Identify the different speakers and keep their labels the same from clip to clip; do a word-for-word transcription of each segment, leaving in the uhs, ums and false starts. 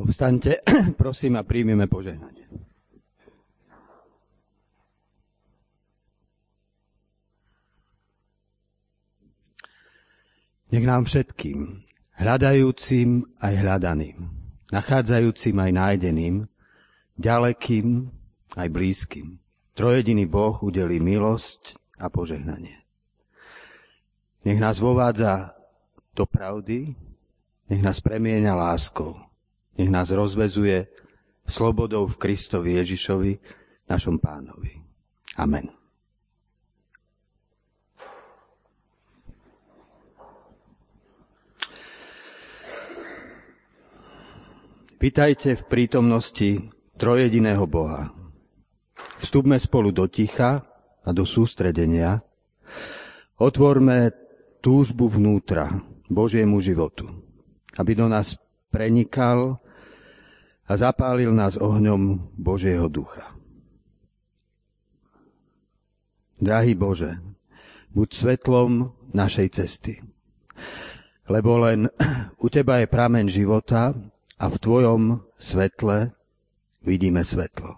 Speaker 1: Povstaňte, prosím, a príjmeme požehnanie. Nech nám všetkým, hľadajúcim aj hľadaným, nachádzajúcim aj nájdeným, ďalekým aj blízkym, trojediný Boh udelí milosť a požehnanie. Nech nás vovádza do pravdy, nech nás premieňa láskou, nech nás rozvezuje slobodou v Kristovi Ježišovi, našom Pánovi. Amen. Vitajte v prítomnosti trojediného Boha. Vstupme spolu do ticha a do sústredenia. Otvorme túžbu vnútra Božiemu životu, aby do nás prenikal a zapálil nás ohňom Božieho ducha. Drahý Bože, buď svetlom našej cesty, lebo len u Teba je prameň života a v Tvojom svetle vidíme svetlo.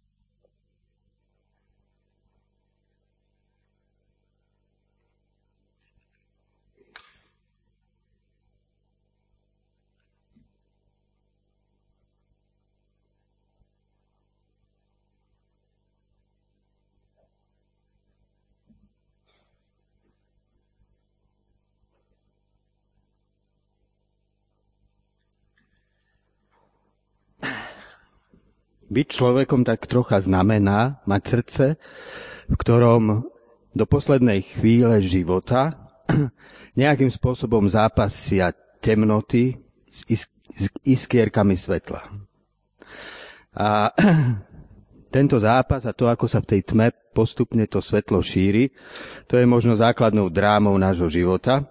Speaker 1: Byť človekom tak trocha znamená mať srdce, v ktorom do poslednej chvíle života nejakým spôsobom zápasia temnoty s, is- s iskierkami svetla. A tento zápas a to, ako sa v tej tme postupne to svetlo šíri, to je možno základnou drámou nášho života.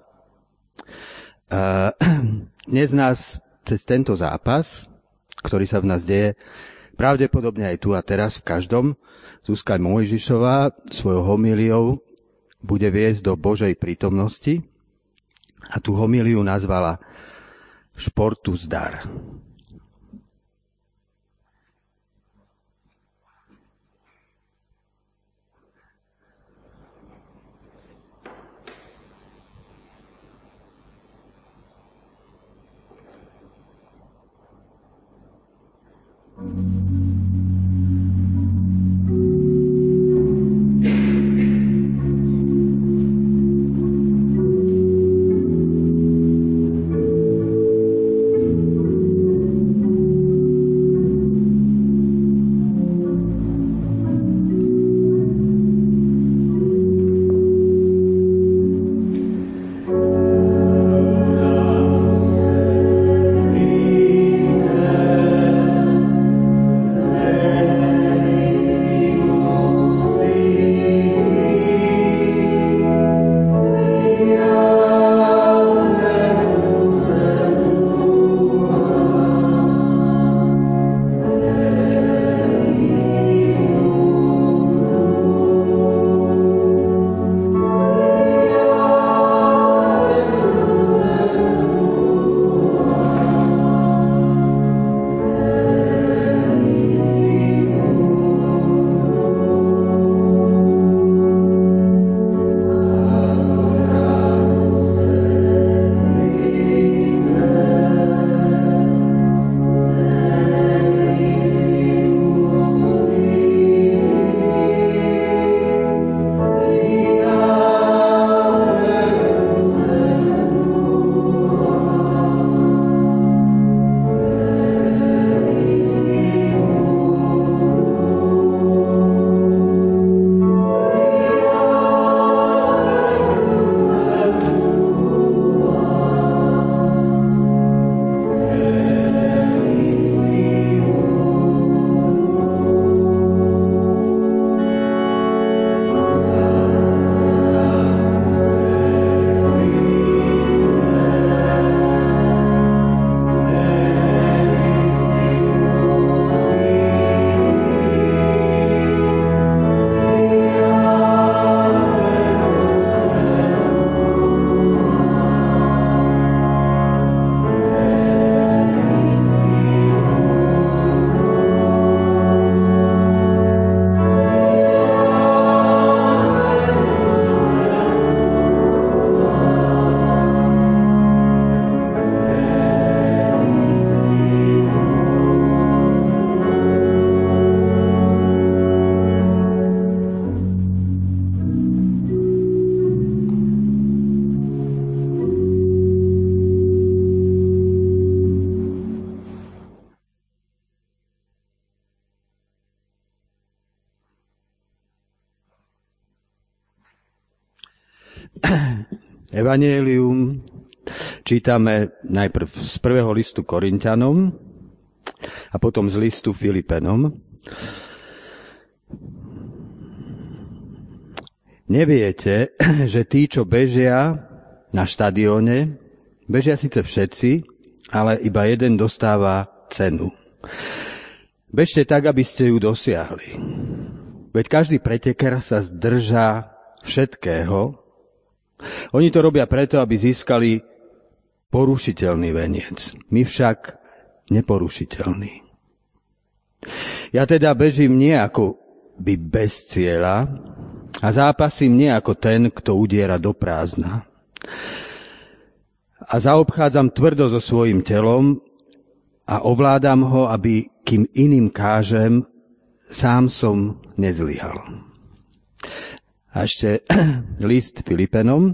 Speaker 1: A dnes nás cez tento zápas, ktorý sa v nás deje, pravdepodobne aj tu a teraz v každom, Zuzka Mojžišová svojou homíliou bude viesť do Božej prítomnosti a tú homíliu nazvala Športu zdar. Evanjelium čítame najprv z prvého listu Korinťanom a potom z listu Filipenom. Neviete, že tí, čo bežia na štadióne, bežia síce všetci, ale iba jeden dostáva cenu. Bežte tak, aby ste ju dosiahli. Veď každý preteker sa zdržá všetkého. Oni to robia preto, aby získali porušiteľný veniec. My však neporušiteľný. Ja teda bežím nie ako by bez cieľa a zápasím nie ako ten, kto udiera do prázdna. A zaobchádzam tvrdo so svojím telom a ovládam ho, aby kým iným kážem, sám som nezlyhal. A ešte list Filipenom.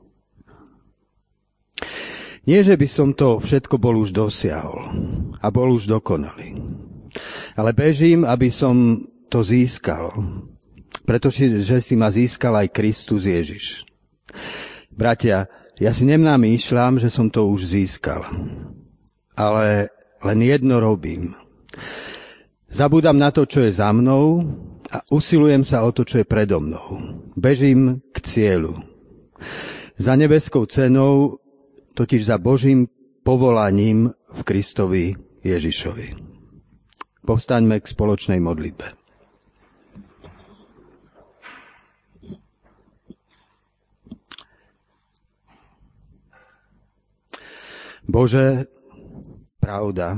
Speaker 1: Nie, že by som to všetko bol už dosiahol a bol už dokonalý, ale bežím, aby som to získal, pretože že si ma získal aj Kristus Ježiš. Bratia, ja si nemnamýšľam, že som to už získal, ale len jedno robím. Zabúdam na to, čo je za mnou a usilujem sa o to, čo je predo mnou. Bežím k cieľu. Za nebeskou cenou, totiž za Božím povolaním v Kristovi Ježišovi. Povstaňme k spoločnej modlitbe. Bože, pravda,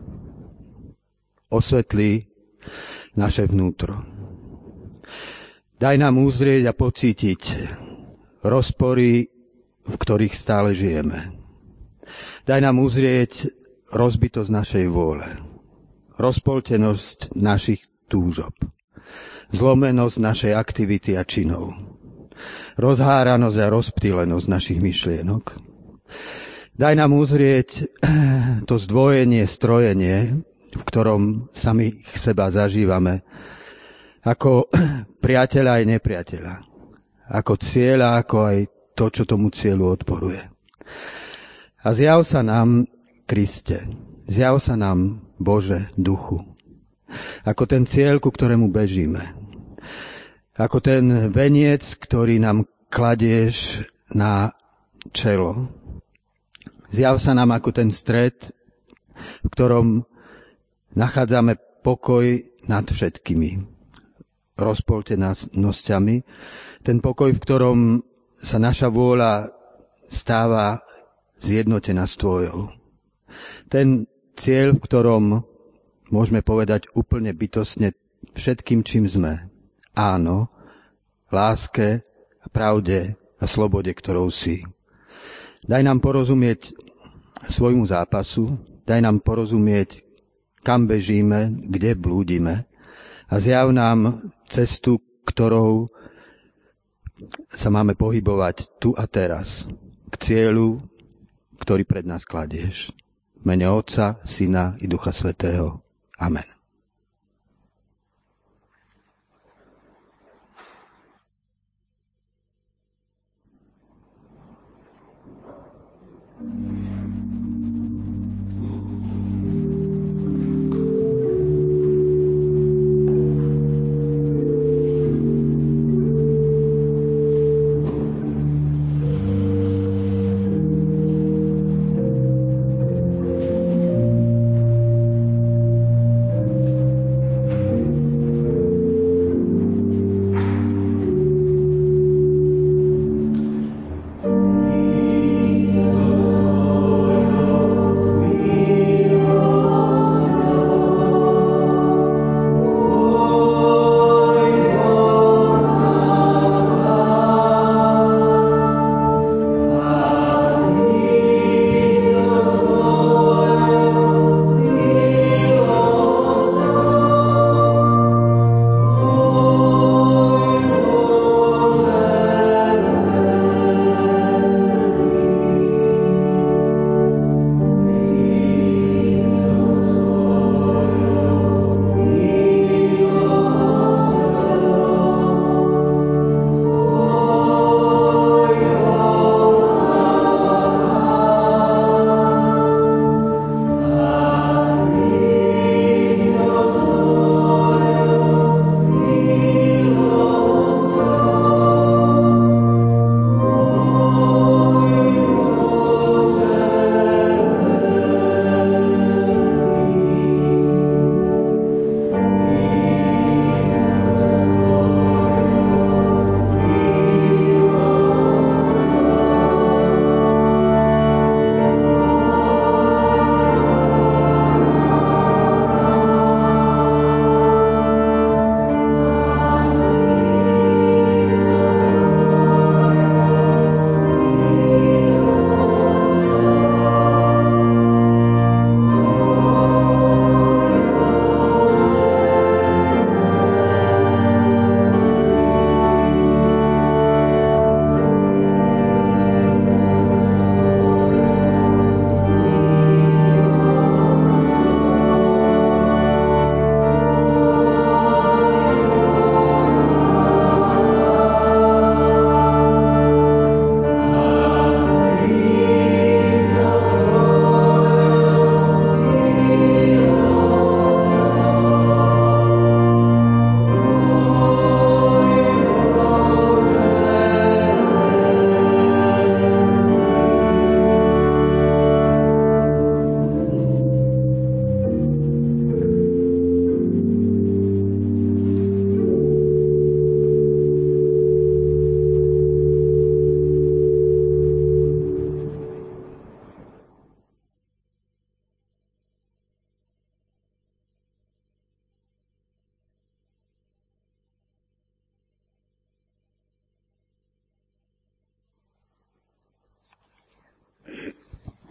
Speaker 1: osvetlí naše vnútro. Daj nám uzrieť a pocítiť rozpory, v ktorých stále žijeme. Daj nám uzrieť rozbitosť našej vôle, rozpoltenosť našich túžob, zlomenosť našej aktivity a činov, rozháranosť a rozptýlenosť našich myšlienok. Daj nám uzrieť to zdvojenie, strojenie, v ktorom sami seba zažívame, ako priateľa aj nepriateľa, ako cieľa, ako aj to, čo tomu cieľu odporuje. A zjav sa nám, Kriste, zjav sa nám, Bože, duchu, ako ten cieľ, ku ktorému bežíme, ako ten veniec, ktorý nám kladieš na čelo. Zjav sa nám ako ten stred, v ktorom nachádzame pokoj nad všetkými rozpoltenosťami. Ten pokoj, v ktorom sa naša vôľa stáva zjednotená s tvojou. Ten cieľ, v ktorom môžeme povedať úplne bytostne všetkým, čím sme. Áno, láske, pravde a slobode, ktorou si. Daj nám porozumieť svojmu zápasu, daj nám porozumieť, kam bežíme, kde blúdime a zjav nám cestu, ktorou sa máme pohybovať tu a teraz, k cieľu, ktorý pred nás kladieš. V mene Otca, Syna i Ducha Svätého. Amen.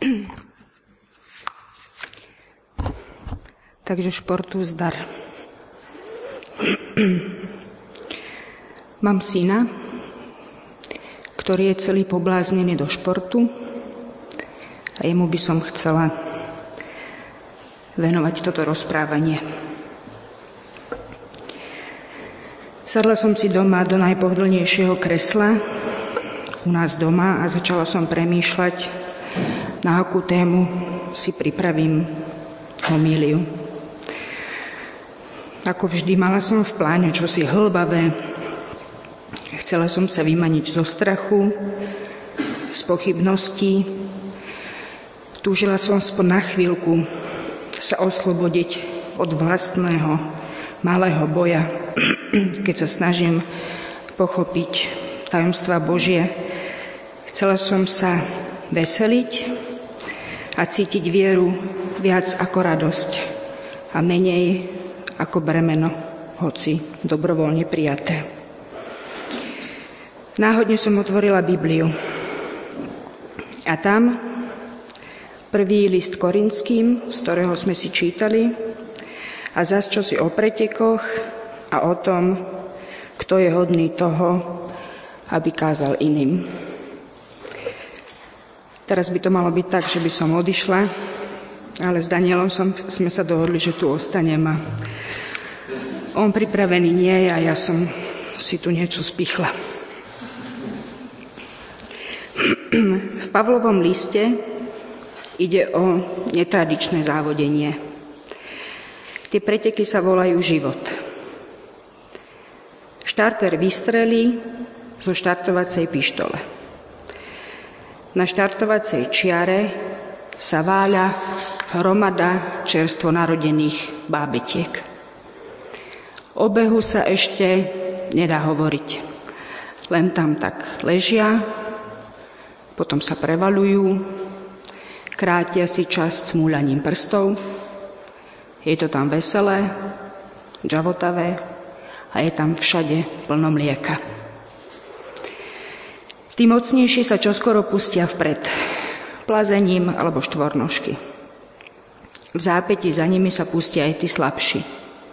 Speaker 2: Takže športu zdar. Mám syna, ktorý je celý pobláznený do športu a jemu by som chcela venovať toto rozprávanie. Sadla som si doma do najpohodlnejšieho kresla u nás doma a začala som premýšľať, na akú tému si pripravím homíliu. Ako vždy, mala som v pláne čosi hlbavé. Chcela som sa vymaniť zo strachu, z pochybností. Túžila som aspoň na chvíľku sa oslobodiť od vlastného malého boja, keď sa snažím pochopiť tajomstvá Božie. Chcela som sa veseliť a cítiť vieru viac ako radosť a menej ako bremeno, hoci dobrovoľne prijaté. Náhodne som otvorila Bibliu a tam prvý list Korinským, z ktorého sme si čítali, a zas čosi o pretekoch a o tom, kto je hodný toho, aby kázal iným. Teraz by to malo byť tak, že by som odišla, ale s Danielom som, sme sa dohodli, že tu ostanem a on pripravený nie je a ja som si tu niečo spichla. V Pavlovom liste ide o netradičné závodenie. Tie preteky sa volajú život. Štarter vystrelí zo štartovacej pištole. Na štartovacej čiare sa váľa hromada čerstvo narodených bábetiek. O behu sa ešte nedá hovoriť. Len tam tak ležia, potom sa prevaľujú, krátia si čas cmúľaním prstov. Je to tam veselé, žavotavé a je tam všade plno mlieka. Tí mocnejší sa čoskoro pustia vpred, plazením alebo štvornožky. V zápäti za nimi sa pustia aj tí slabší.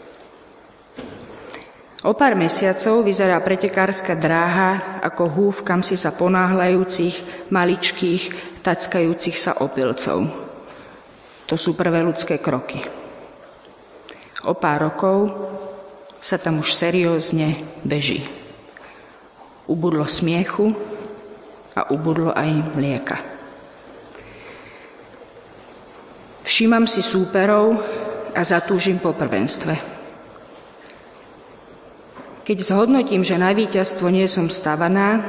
Speaker 2: O pár mesiacov vyzerá pretekárska dráha ako húf kamsi sa ponáhľajúcich, maličkých, tackajúcich sa opilcov. To sú prvé ľudské kroky. O pár rokov sa tam už seriózne beží. Ubudlo smiechu a ubudlo aj mlieka. Všímam si súperov a zatúžim po prvenstve. Keď zhodnotím, že na víťazstvo nie som stavaná,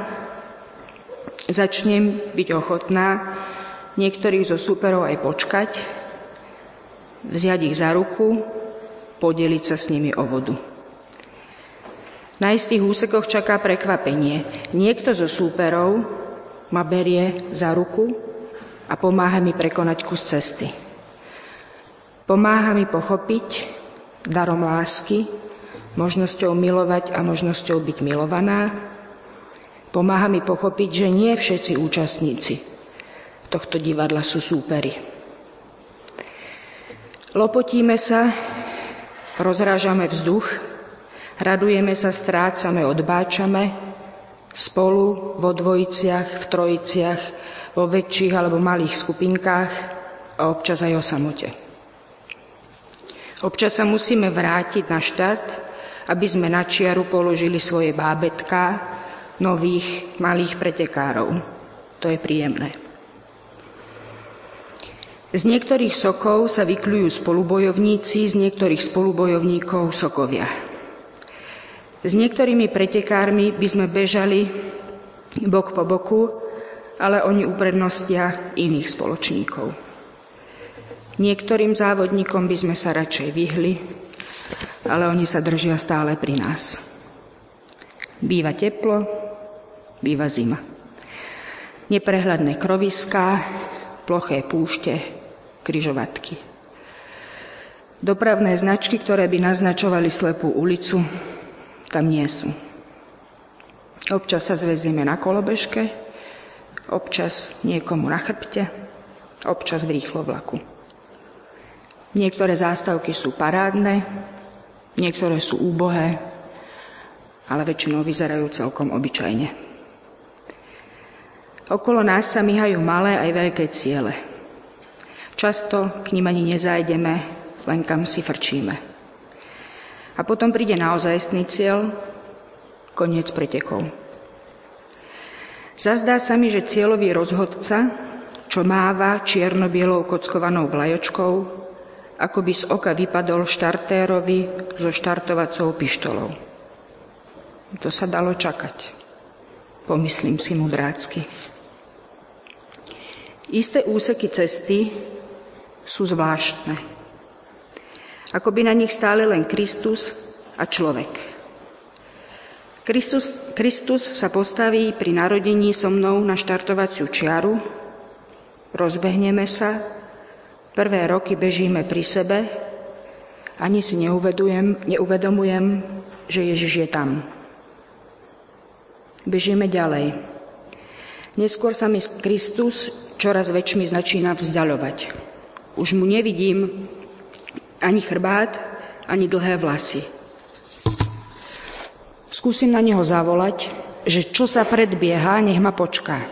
Speaker 2: začnem byť ochotná niektorých zo súperov aj počkať, vziať ich za ruku, podeliť sa s nimi o vodu. Na istých úsekoch čaká prekvapenie. Niekto zo súperov ma berie za ruku a pomáha mi prekonať kus cesty. Pomáha mi pochopiť darom lásky, možnosťou milovať a možnosťou byť milovaná. Pomáha mi pochopiť, že nie všetci účastníci tohto divadla sú súperi. Lopotíme sa, rozrážame vzduch, radujeme sa, strácame, odbáčame, spolu vo dvojiciach, v trojiciach, vo väčších alebo malých skupinkách a občas aj o samote. Občas sa musíme vrátiť na štart, aby sme na čiaru položili svoje bábätká, nových malých pretekárov. To je príjemné. Z niektorých sokov sa vykľujú spolubojovníci, z niektorých spolubojovníkov sokovia. S niektorými pretekármi by sme bežali bok po boku, ale oni uprednostia iných spoločníkov. Niektorým závodníkom by sme sa radšej vyhli, ale oni sa držia stále pri nás. Býva teplo, býva zima. Neprehľadné kroviská, ploché púšte, križovatky. Dopravné značky, ktoré by naznačovali slepú ulicu, tam nie sú. Občas sa zväzieme na kolobežke, občas niekomu na chrbte, občas v rýchlovlaku. Niektoré zástavky sú parádne, niektoré sú úbohé, ale väčšinou vyzerajú celkom obyčajne. Okolo nás sa myhajú malé aj veľké ciele. Často k nim ani nezájdeme, len kam si frčíme. A potom príde naozajstný cieľ, koniec pretekov. Zazdá sa mi, že cieľový rozhodca, čo máva čierno-bielou kockovanou vlajočkou, ako by z oka vypadol štartérovi so štartovacou pištolou. To sa dalo čakať, pomyslím si mudrácky. Isté úseky cesty sú zvláštne. Ako by na nich stáli len Kristus a človek. Kristus, Kristus sa postaví pri narodení so mnou na štartovaciu čiaru, rozbehneme sa, prvé roky bežíme pri sebe, ani si neuvedomujem, neuvedomujem, že Ježiš je tam. Bežíme ďalej. Neskôr sa mi Kristus čoraz väčšmi začína vzdialovať. Už mu nevidím ani chrbát, ani dlhé vlasy. Skúsim na neho zavolať, že čo sa predbieha, nech ma počká.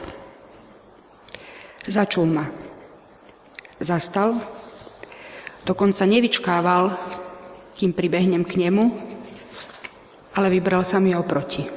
Speaker 2: Začul ma. Zastal, dokonca nevyčkával, kým pribehnem k nemu, ale vybral sa mi oproti.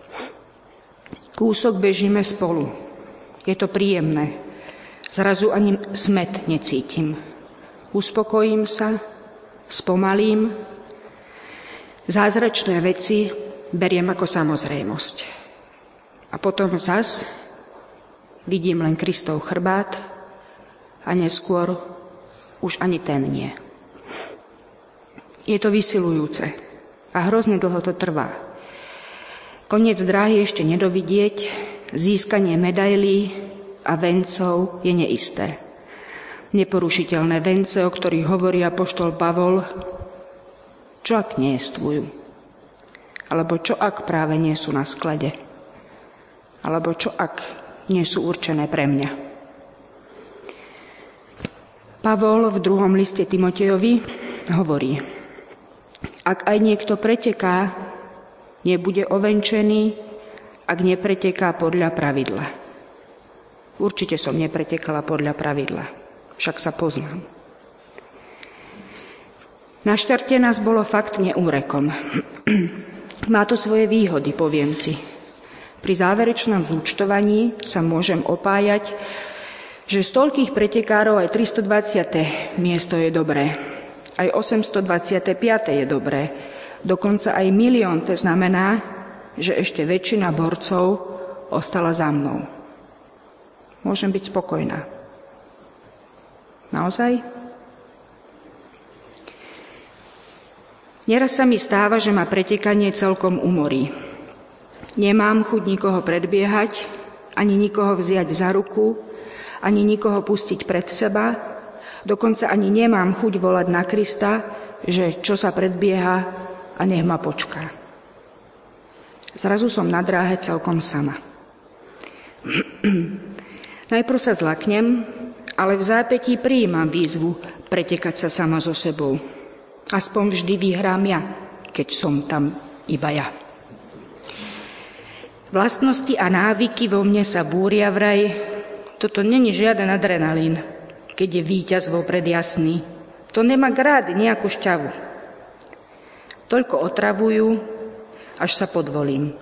Speaker 2: Kúsok bežíme spolu. Je to príjemné. Zrazu ani smäd necítim. Uspokojím sa, spomalím. Zázračné veci beriem ako samozrejmosť. A potom zas vidím len Kristov chrbát a neskôr už ani ten nie. Je to vysilujúce a hrozne dlho to trvá. Koniec dráhy ešte nedovidieť, získanie medailí a vencov je neisté. Neporušiteľné vence, o ktorých hovorí apoštol Pavol, čo ak neestvujú? Alebo čo ak práve nie sú na sklade? Alebo čo ak nie sú určené pre mňa? Pavol v druhom liste Timotejovi hovorí: ak aj niekto preteká, nebude ovenčený, ak nepreteká podľa pravidla. Určite som nepretekala podľa pravidla, však sa poznám. Na štarte nás bolo fakt neúrekom. Má to svoje výhody, poviem si. Pri záverečnom zúčtovaní sa môžem opájať, že z toľkých pretekárov aj tristodvadsiate miesto je dobré, aj osemstodvadsiatepäť je dobré, dokonca aj milión, to znamená, že ešte väčšina borcov ostala za mnou. Môžem byť spokojná. Naozaj? Neraz sa mi stáva, že ma pretekanie celkom umorí. Nemám chuť nikoho predbiehať, ani nikoho vziať za ruku, ani nikoho pustiť pred seba, dokonca ani nemám chuť volať na Krista, že čo sa predbieha a nech ma počká. Zrazu som na dráhe celkom sama. Najprv sa zlaknem, ale v zápätí prijímam výzvu pretekať sa sama so sebou. Aspoň vždy vyhrám ja, keď som tam iba ja. Vlastnosti a návyky vo mne sa búria vraj. Toto není žiaden adrenalín, keď je víťaz vopred jasný. To nemá grády, nejakú šťavu. Toľko otravujú, až sa podvolím.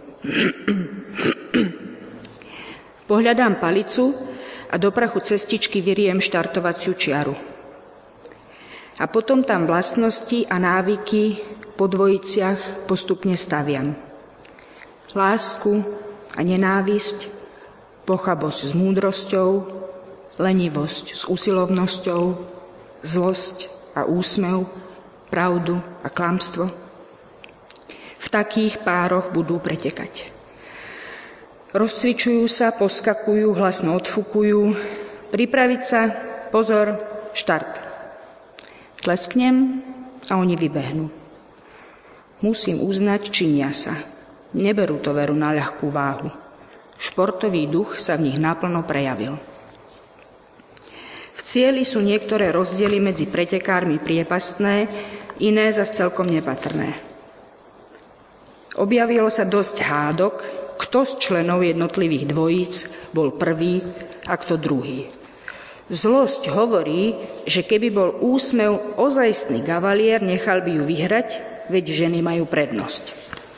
Speaker 2: Pohľadám palicu a do prachu cestičky vyriem štartovaciu čiaru. A potom tam vlastnosti a návyky po dvojiciach postupne staviam. Lásku a nenávisť, pochabosť s múdrosťou, lenivosť s usilovnosťou, zlosť a úsmev, pravdu a klamstvo. V takých pároch budú pretekať. Rozcvičujú sa, poskakujú, hlasno odfukujú. Pripraviť sa, pozor, štart. Tlesknem a oni vybehnú. Musím uznať, činia sa. Neberú to veru na ľahkú váhu. Športový duch sa v nich naplno prejavil. V cieli sú niektoré rozdiely medzi pretekármi priepastné, iné zas celkom nepatrné. Objavilo sa dosť hádok, kto z členov jednotlivých dvojíc bol prvý a kto druhý. Zlosť hovorí, že keby bol úsmev ozajstný kavalier, nechal by ju vyhrať, veď ženy majú prednosť.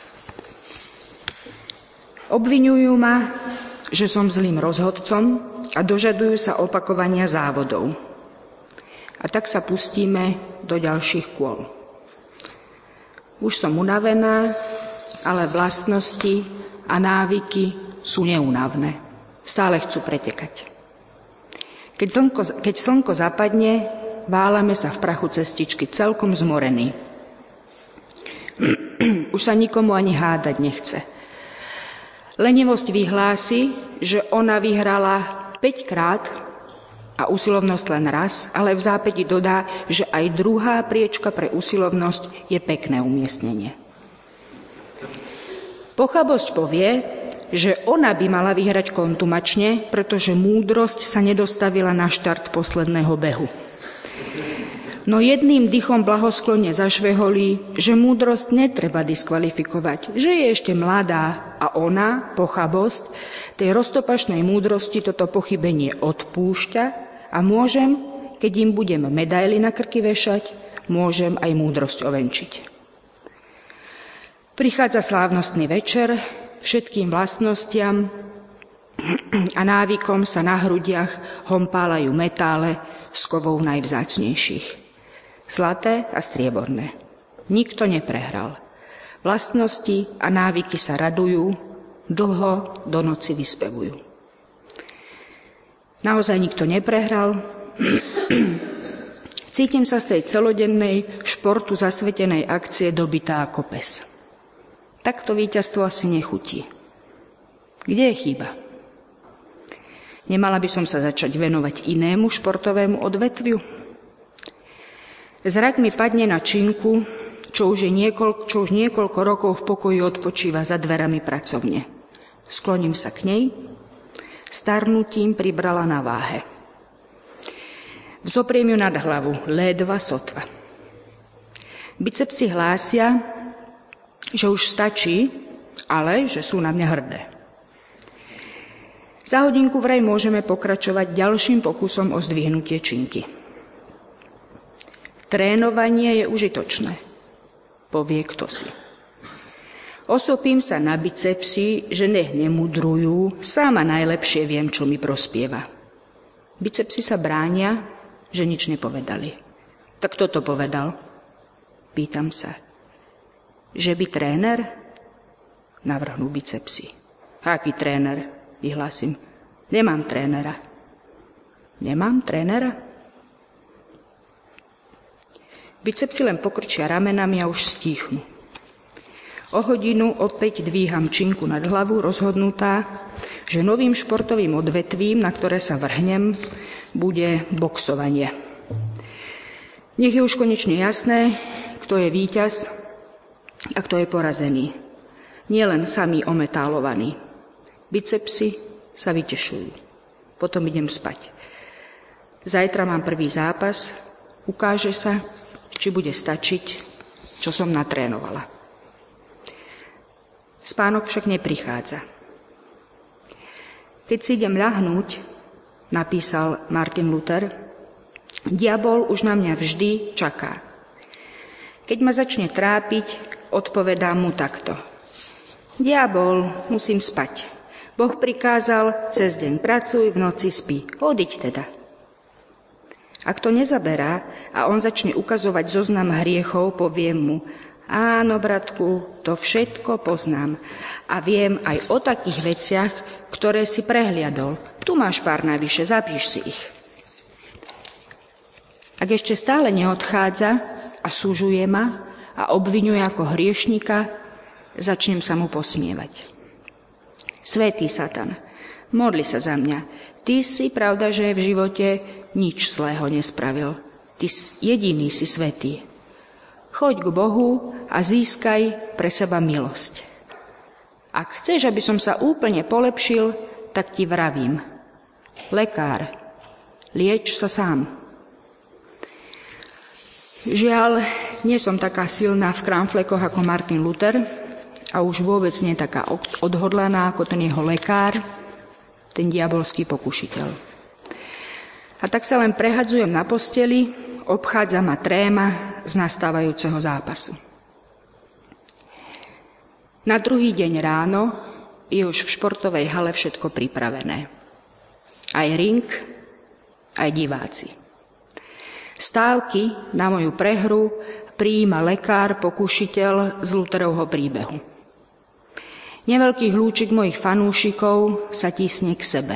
Speaker 2: Obviňujú ma, že som zlým rozhodcom a dožadujú sa opakovania závodov. A tak sa pustíme do ďalších kôl. Už som unavená, ale vlastnosti a návyky sú neúnavné. Stále chcú pretekať. Keď slnko, keď slnko zapadne, válame sa v prachu cestičky celkom zmorení. Už sa nikomu ani hádať nechce. Lenivosť vyhlási, že ona vyhrala päťkrát a usilovnosť len raz, ale v zápäti dodá, že aj druhá priečka pre usilovnosť je pekné umiestnenie. Pochabosť povie, že ona by mala vyhrať kontumačne, pretože múdrosť sa nedostavila na štart posledného behu. No jedným dychom blahosklonne zašveholí, že múdrosť netreba diskvalifikovať, že je ešte mladá a ona, pochabosť, tej roztopašnej múdrosti toto pochybenie odpúšťa a môžem, keď im budem medaily na krky vešať, môžem aj múdrosť ovenčiť. Prichádza slávnostný večer, všetkým vlastnostiam a návykom sa na hrudiach hompálajú metále z kovov najvzácnejších. Zlaté a strieborné. Nikto neprehral. Vlastnosti a návyky sa radujú, dlho do noci vyspevujú. Naozaj nikto neprehral. Cítim sa z tej celodennej športu zasvetenej akcie dobitá ako pes. Takto víťazstvo asi nechutí. Kde je chyba? Nemala by som sa začať venovať inému športovému odvetviu? Zrak mi padne na činku, čo už, je niekoľko, čo už niekoľko rokov v pokoji odpočíva za dverami pracovne. Skloním sa k nej, starnutím pribrala na váhe. Vzopriem ju nad hlavu, ledva sotva. Bicepsy hlásia, že už stačí, ale že sú na mňa hrdé. Za hodinku vraj môžeme pokračovať ďalším pokusom o zdvihnutie činky. Trénovanie je užitočné, povie ktosi. Osopím sa na bicepsy, že nech nemudrujú, sama najlepšie viem, čo mi prospieva. Bicepsy sa bránia, že nič nepovedali. Tak kto to povedal? Pýtam sa. Že by tréner? Navrhnú bicepsy. Aký tréner? Vyhlásim. Nemám trénera. Nemám trénera? Bicepsy len pokrčia ramenami a už stíchnu. O hodinu opäť dvíham činku nad hlavu, rozhodnutá, že novým športovým odvetvím, na ktoré sa vrhnem, bude boxovanie. Nech je už konečne jasné, kto je víťaz a kto je porazený. Nie len samý ometálovaný. Bicepsy sa vytešujú. Potom idem spať. Zajtra mám prvý zápas. Ukáže sa, či bude stačiť, čo som natrénovala. Spánok však neprichádza. Keď si idem ľahnúť, napísal Martin Luther, diabol už na mňa vždy čaká. Keď ma začne trápiť, odpovedám mu takto. Diabol, musím spať. Boh prikázal, cez deň pracuj, v noci spí. Odiď teda. Ak to nezaberá a on začne ukazovať zoznam hriechov, poviem mu, áno, bratku, to všetko poznám a viem aj o takých veciach, ktoré si prehliadol. Tu máš pár navyše, zapíš si ich. Ak ešte stále neodchádza a súžuje ma a obviňuje ako hriešnika, začnem sa mu posmievať. Svätý Satan, modli sa za mňa. Ty si, pravda, že v živote nič zlého nespravil. Ty jediný si svätý. Choď k Bohu a získaj pre seba milosť. Ak chceš, aby som sa úplne polepšil, tak ti vravím. Lekár, Lieč sa sám. Žiaľ, nie som taká silná v kramflekoch ako Martin Luther a už vôbec nie taká odhodlaná ako ten jeho lekár, ten diabolský pokušiteľ. A tak sa len prehadzujem na posteli, obchádza ma tréma z nastávajúceho zápasu. Na druhý deň ráno je už v športovej hale všetko pripravené. Aj ring, aj diváci. Stávky na moju prehru prijíma lekár, pokušiteľ z Lutherovho príbehu. Neveľký hľúčik mojich fanúšikov sa tísne k sebe.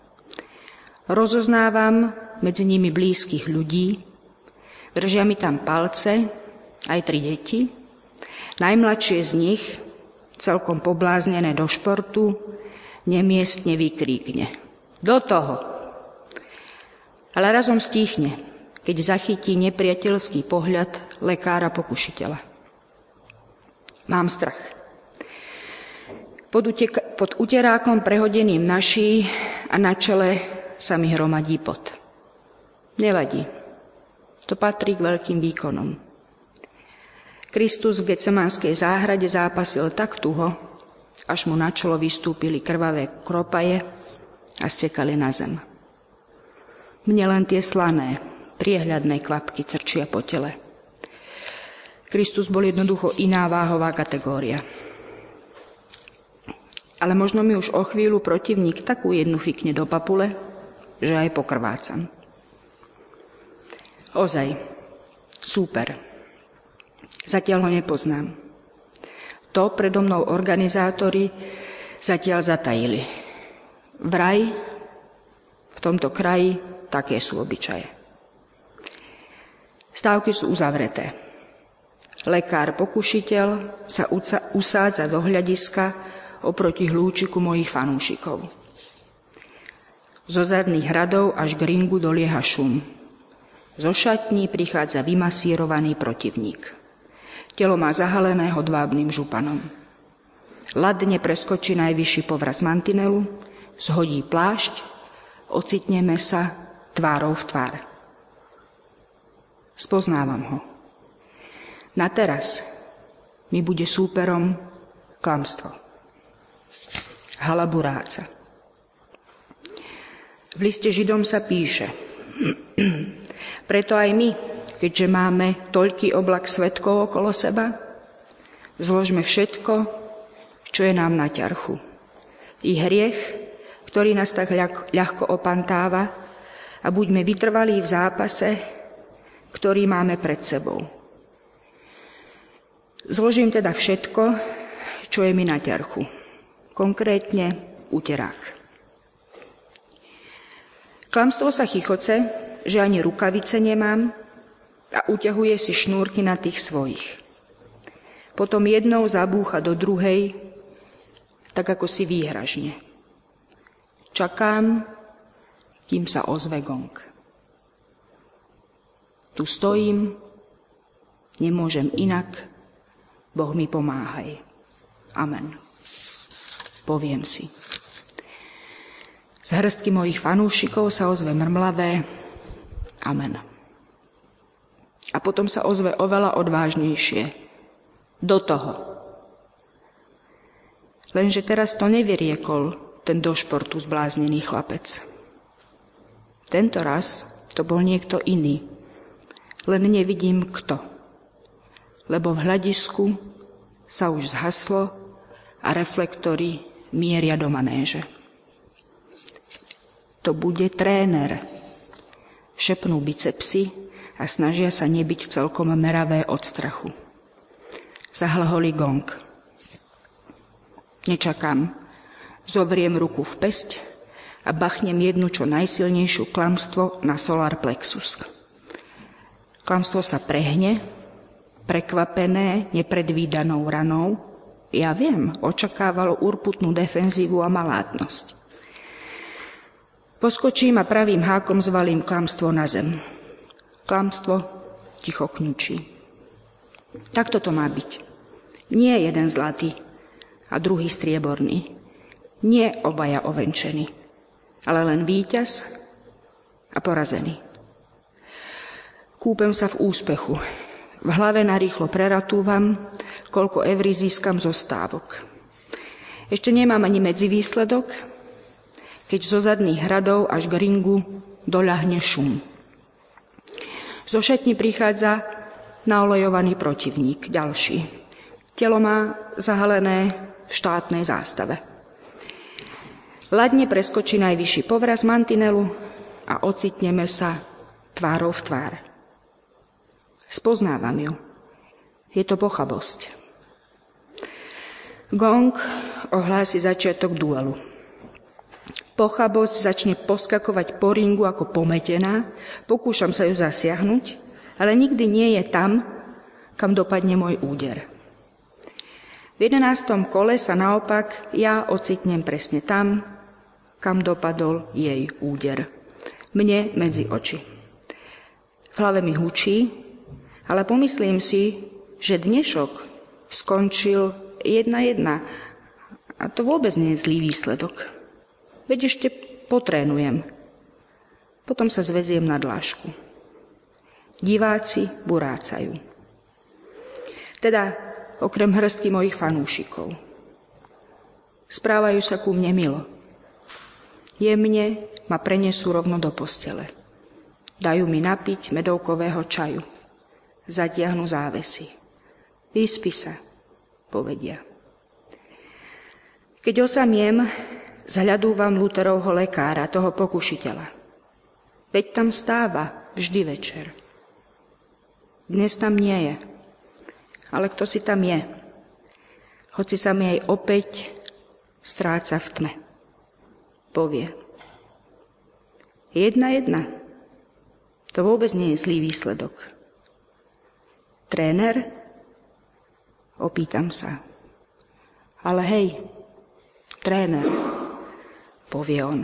Speaker 2: Rozoznávam medzi nimi blízkych ľudí, držia mi tam palce, aj tri deti. Najmladšie z nich, celkom pobláznené do športu, nemiestne vykríkne: Do toho! Ale razom stíchne, keď zachytí nepriateľský pohľad lekára pokušiteľa. Mám strach. Pod, uteka- pod uterákom prehodeným na šíji a na čele sa mi hromadí pot. Nevadí. To patrí k veľkým výkonom. Kristus v Getsemanskej záhrade zápasil tak tuho, až mu na čelo vystúpili krvavé kropaje a stekali na zem. Mne len tie slané, priehľadné kvapky crčia po tele. Kristus bol jednoducho iná váhová kategória. Ale možno mi už o chvíľu protivník takú jednu fikne do papule, že aj pokrvácam. Ozaj, super. Zatiaľ ho nepoznám. To predo mnou organizátori zatiaľ zatajili. Vraj, v tomto kraji také sú obyčaje. Stávky sú uzavreté. Lekár pokušiteľ sa usádza do hľadiska oproti hľúčiku mojich fanúšikov. Zo zadných hradov až k ringu dolieha šum. Zo šatní prichádza vymasírovaný protivník. Telo má zahalené hodvábnym županom. Ladne preskočí najvyšší povraz mantinelu, zhodí plášť, ocitneme sa tvárou v tvár. Spoznávam ho. Na teraz mi bude súperom klamstvo. Halaburáca. V liste Židom sa píše: Preto aj my, keďže máme toľký oblak svedkov okolo seba, zložme všetko, čo je nám na ťarchu. I hriech, ktorý nás tak ľahko opantáva, a buďme vytrvalí v zápase, ktorý máme pred sebou. Zložím teda všetko, čo je mi na ťarchu. Konkrétne uterák. Klamstvo sa chychoce, že ani rukavice nemám, a uťahuje si šnúrky na tých svojich. Potom jednou zabúcha do druhej, tak ako si výhražne. Čakám, kým sa ozve gong. Tu stojím, nemôžem inak, Boh mi pomáhaj. Amen. Poviem si. Z hrstky mojich fanúšikov sa ozve mrmlavé amen. A potom sa ozve oveľa odvážnejšie. Do toho. Lenže teraz to nevyriekol ten do športu zbláznený chlapec. Tento raz to bol niekto iný. Len nevidím kto. Lebo v hľadisku sa už zhaslo a reflektory mieria do manéže. To bude tréner. Šepnú bicepsy a snažia sa nebyť celkom meravé od strachu. Zahlholí gong. Nečakám. Zovriem ruku v pesť a bachnem jednu čo najsilnejšiu klamstvo na solar plexus. Klamstvo sa prehne, prekvapené nepredvídanou ranou. Ja viem, očakávalo urputnú defenzívu a malátnosť. Poskočím a pravým hákom zvalím klamstvo na zem. Klamstvo ticho kňučí. Takto to má byť. Nie jeden zlatý a druhý strieborný. Nie obaja ovenčení, ale len víťaz a porazený. Kúpem sa v úspechu. V hlave narýchlo preratúvam, koľko eurí získam zo stávok. Ešte nemám ani medzivýsledok, keď zo zadných hradov až k ringu doľahne šum. Zo šatní prichádza naolejovaný protivník, ďalší. Telo má zahalené v štátnej zástave. Ladne preskočí najvyšší povraz mantinelu a ocitneme sa tvárou v tvár. Spoznávam ju. Je to pochabosť. Gong ohlási začiatok duelu. Pochabosť začne poskakovať po ringu ako pometená, pokúšam sa ju zasiahnuť, ale nikdy nie je tam, kam dopadne môj úder. V jedenástom kole sa naopak ja ocitnem presne tam, kam dopadol jej úder. Mne medzi oči. V hlave mi hučí, ale pomyslím si, že dnešok skončil jedna jedna a to vôbec nie je zlý výsledok. Veď ešte potrénujem. Potom sa zväziem na dlášku. Diváci burácajú. Teda okrem hrstky mojich fanúšikov. Správajú sa ku mne milo. Jemne ma prenesú rovno do postele. Dajú mi napiť medovkového čaju. Zatiahnu závesy. Vyspí sa, povedia. Keď osamiem, zhľadúvam Lutherovho lekára, toho pokušiteľa. Veď tam stáva vždy večer. Dnes tam nie je. Ale kto si tam je? Hoci sa mi aj opäť stráca v tme. Povie. Jedna jedna. To vôbec nie je zlý výsledok. Tréner? Opýtam sa. Ale hej, tréner, povie on.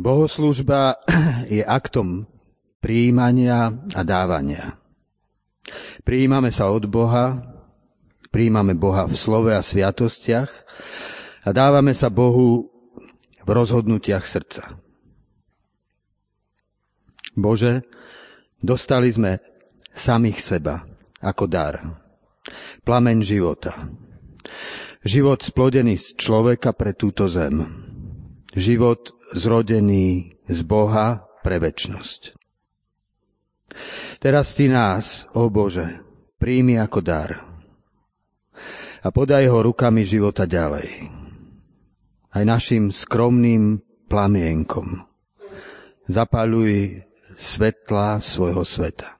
Speaker 1: Bohoslužba je aktom prijímania a dávania. Prijímame sa od Boha, prijímame Boha v slove a sviatostiach a dávame sa Bohu v rozhodnutiach srdca. Bože, dostali sme samých seba ako dar. Plameň života. Život splodený z človeka pre túto zem. Život zrodený z Boha pre večnosť. Teraz Ty nás, ó Bože, príjmi ako dar a podaj ho rukami života ďalej. Aj našim skromným plamienkom. Zapaľuj svetlá svojho sveta.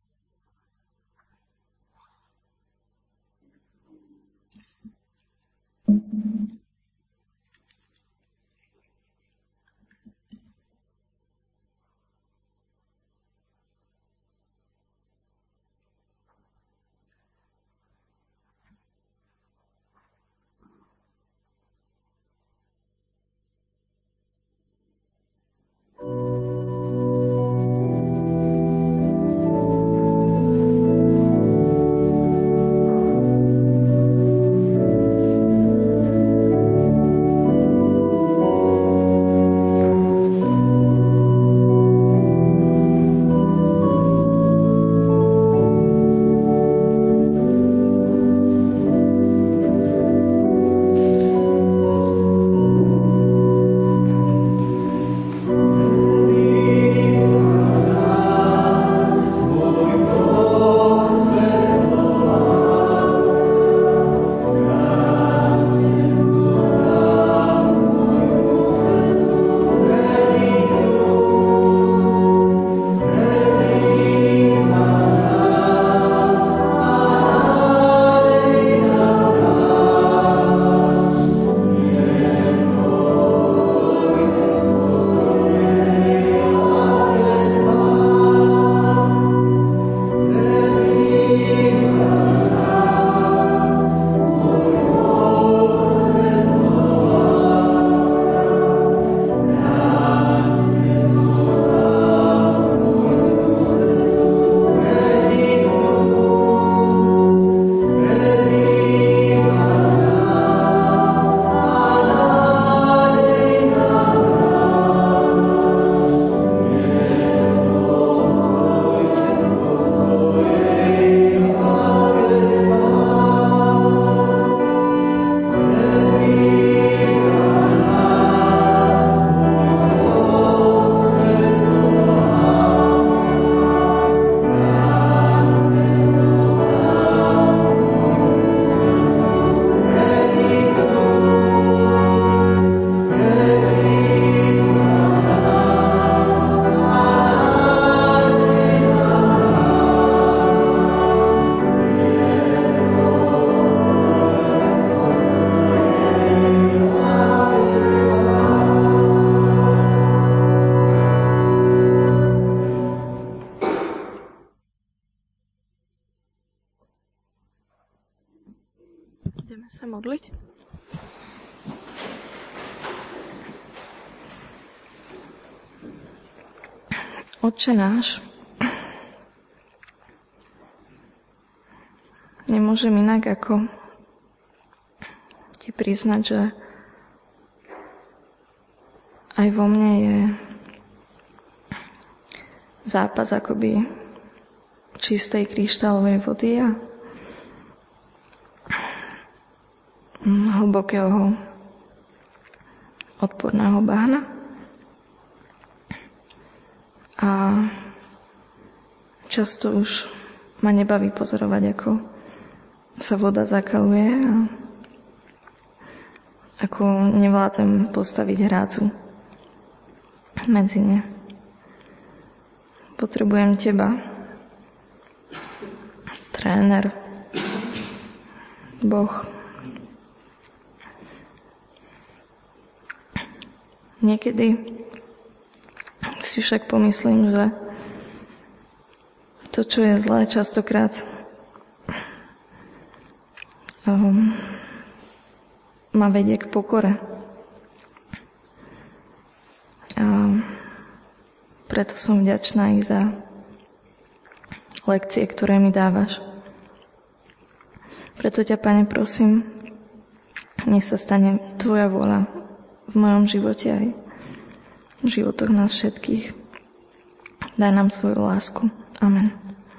Speaker 3: Ideme sa modliť. Otče náš, nemôžem inak ako ti priznať, že aj vo mne je zápas akoby čistej kryštálovej vody a hlbokého odporného bahna. A často už ma nebaví pozorovať, ako sa voda zakaluje a ako nevládzem postaviť hrácu medzi ne. Potrebujem teba, tréner, Boh. Niekedy si však pomyslím, že to, čo je zlé, častokrát um, ma vedie k pokore. A preto som vďačná i za lekcie, ktoré mi dávaš. Preto ťa, Pane, prosím, nech sa stane Tvoja vôľa v mojom živote aj v životoch nás všetkých. Daj nám svoju lásku. Amen.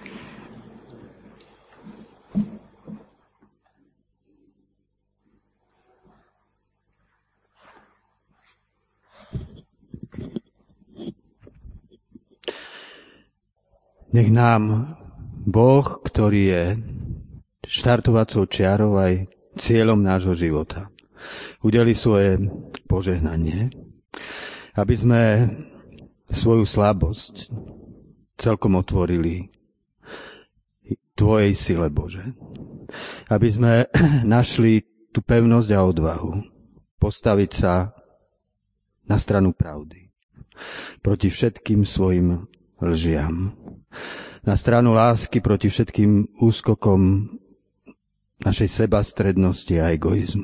Speaker 1: Nech nám Boh, ktorý je štartovacou čiarou aj cieľom nášho života, udeli svoje požehnanie, aby sme svoju slabosť celkom otvorili Tvojej sile, Bože. Aby sme našli tú pevnosť a odvahu postaviť sa na stranu pravdy proti všetkým svojim lžiam. Na stranu lásky proti všetkým úskokom našej sebastrednosti a egoizmu.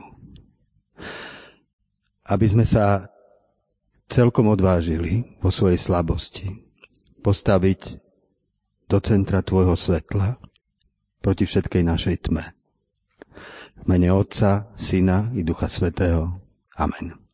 Speaker 1: Aby sme sa celkom odvážili vo svojej slabosti postaviť do centra Tvojho svetla proti všetkej našej tme. V mene Otca, Syna i Ducha Svätého. Amen.